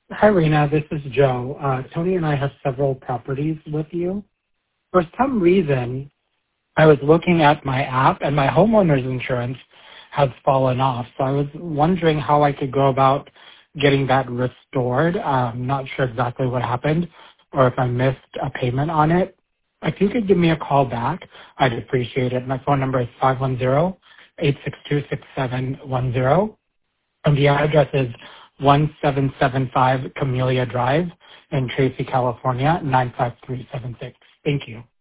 Hi, Rena. This is Joe. Tony and I have several properties with you. For some reason, I was looking at my app and my homeowner's insurance has fallen off. So I was wondering how I could go about getting that restored. I'm not sure exactly what happened or if I missed a payment on it. If you could give me a call back, I'd appreciate it. My phone number is 510-862-6710. And the address is 1775 Camellia Drive in Tracy, California, 95376. Thank you.